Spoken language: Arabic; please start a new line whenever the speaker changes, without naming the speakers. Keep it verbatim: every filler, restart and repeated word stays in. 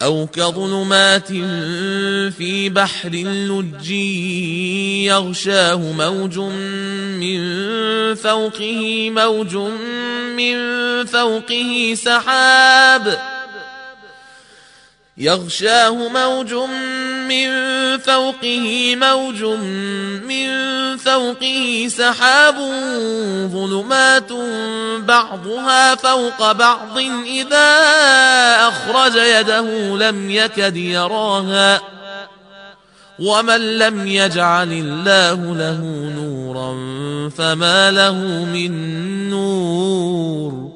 أو كظلمات في بحر لجي يغشاه موج من فوقه موج من فوقه سحاب يغشاه موج من فوقه موج من فوقه سحاب ظلمات بعضها فوق بعض إذا أخرج يده لم يكد يراها ومن لم يجعل الله له نورا فما له من نور